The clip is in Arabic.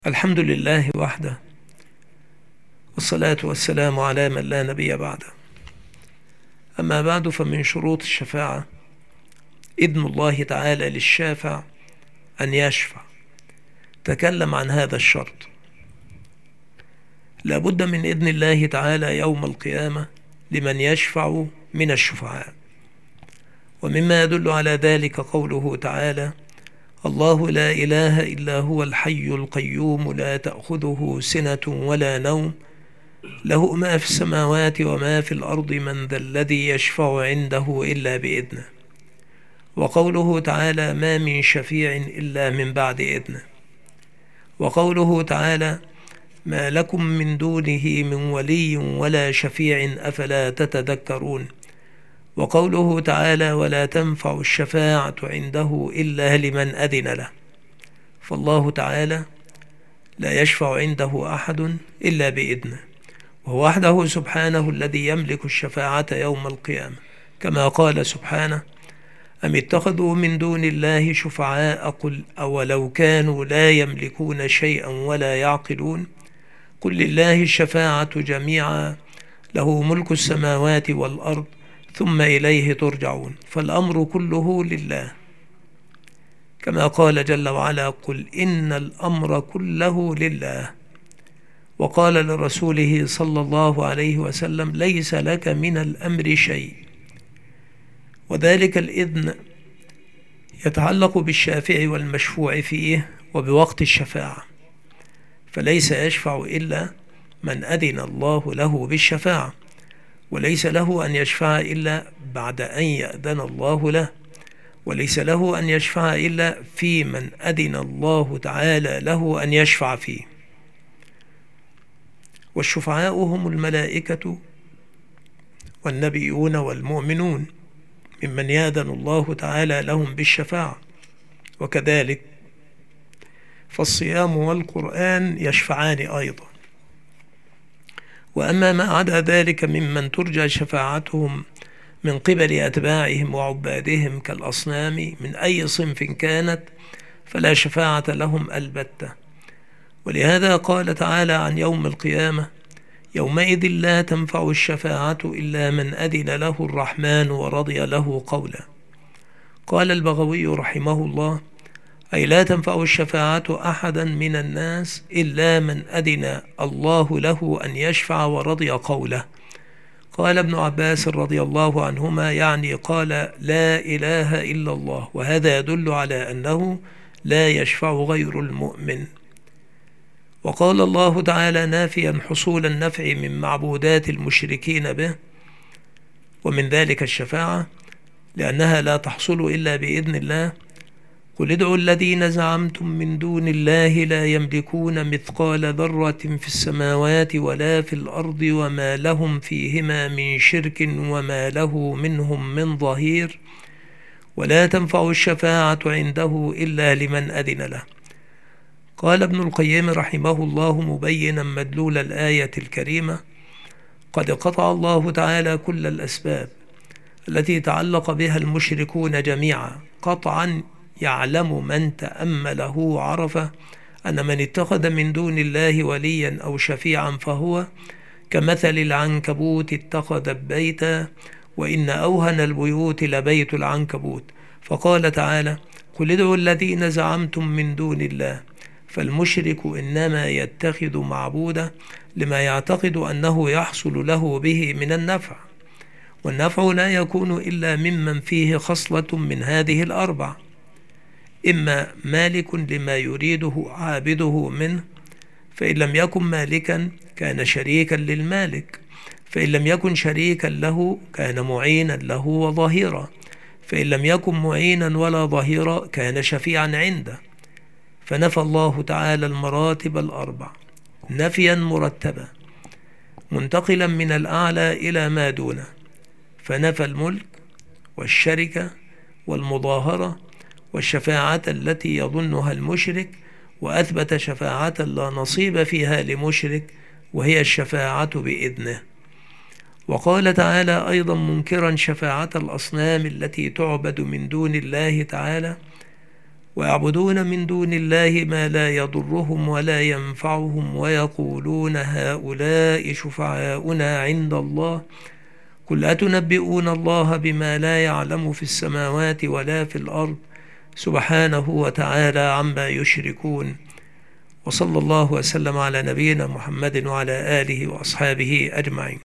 الحمد لله وحده، والصلاة والسلام على من لا نبي بعده. أما بعد، فمن شروط الشفاعة إذن الله تعالى للشافع أن يشفع. تكلم عن هذا الشرط. لا بد من إذن الله تعالى يوم القيامة لمن يشفع من الشفعاء. ومما يدل على ذلك قوله تعالى: الله لا إله إلا هو الحي القيوم لا تأخذه سنة ولا نوم له ما في السماوات وما في الأرض من ذا الذي يشفع عنده إلا بإذنه. وقوله تعالى: ما من شفيع إلا من بعد إذنه. وقوله تعالى: ما لكم من دونه من ولي ولا شفيع أفلا تتذكرون. وقوله تعالى: ولا تنفع الشفاعة عنده إلا لمن أذن له. فالله تعالى لا يشفع عنده أحد إلا بإذنه، وهو وحده سبحانه الذي يملك الشفاعة يوم القيامة، كما قال سبحانه: أم اتخذوا من دون الله شفعاء قل أولو كانوا لا يملكون شيئا ولا يعقلون قل لله الشفاعة جميعا له ملك السماوات والأرض ثم إليه ترجعون. فالأمر كله لله، كما قال جل وعلا: قل إن الأمر كله لله. وقال لرسوله صلى الله عليه وسلم: ليس لك من الأمر شيء. وذلك الإذن يتعلق بالشافع والمشفوع فيه وبوقت الشفاعة، فليس يشفع إلا من أذن الله له بالشفاعة، وليس له أن يشفع إلا بعد أن يأذن الله له، وليس له أن يشفع إلا في من أذن الله تعالى له أن يشفع فيه. والشفعاء هم الملائكة والنبيون والمؤمنون ممن يأذن الله تعالى لهم بالشفاعة. وكذلك فالصيام والقرآن يشفعان أيضا. وأما ما عدا ذلك ممن ترجى شفاعتهم من قبل أتباعهم وعبادهم كالأصنام من أي صنف كانت، فلا شفاعة لهم البتة. ولهذا قال تعالى عن يوم القيامة: يومئذ لا تنفع الشفاعة إلا من أذن له الرحمن ورضي له قولا. قال البغوي رحمه الله: أي لا تنفع الشفاعة أحدا من الناس إلا من أذن الله له أن يشفع ورضي قوله. قال ابن عباس رضي الله عنهما: يعني قال لا إله إلا الله، وهذا يدل على أنه لا يشفع غير المؤمن. وقال الله تعالى نافيا حصول النفع من معبودات المشركين به، ومن ذلك الشفاعة، لأنها لا تحصل إلا بإذن الله: قل ادعوا الذين زعمتم من دون الله لا يملكون مثقال ذرة في السماوات ولا في الأرض وما لهم فيهما من شرك وما له منهم من ظهير ولا تنفع الشفاعة عنده إلا لمن أذن له. قال ابن القيم رحمه الله مبينا مدلول الآية الكريمة: قد قطع الله تعالى كل الأسباب التي تعلق بها المشركون جميعا قطعا يعلم من تأمله عرفه أن من اتخذ من دون الله وليا أو شفيعا فهو كمثل العنكبوت اتخذت بيتا وإن أوهن البيوت لبيت العنكبوت. فقال تعالى: قل ادعوا الذين زعمتم من دون الله. فالمشرك إنما يتخذ معبودا لما يعتقد أنه يحصل له به من النفع، والنفع لا يكون إلا ممن فيه خصلة من هذه الأربع: إما مالك لما يريده عابده منه، فإن لم يكن مالكا كان شريكا للمالك، فإن لم يكن شريكا له كان معينا له وظهيرا، فإن لم يكن معينا ولا ظهيرا كان شفيعا عنده. فنفى الله تعالى المراتب الأربع نفيا مرتبا منتقلا من الأعلى إلى ما دونه، فنفى الملك والشركة والمظاهرة والشفاعة التي يظنها المشرك، وأثبت شفاعة لا نصيب فيها لمشرك وهي الشفاعة بإذنه. وقال تعالى أيضا منكرا شفاعة الأصنام التي تعبد من دون الله تعالى: ويعبدون من دون الله ما لا يضرهم ولا ينفعهم ويقولون هؤلاء شفعاؤنا عند الله قل أتنبئون الله بما لا يعلم في السماوات ولا في الأرض سبحانه وتعالى عما يشركون. وصلى الله وسلم على نبينا محمد وعلى آله وأصحابه أجمعين.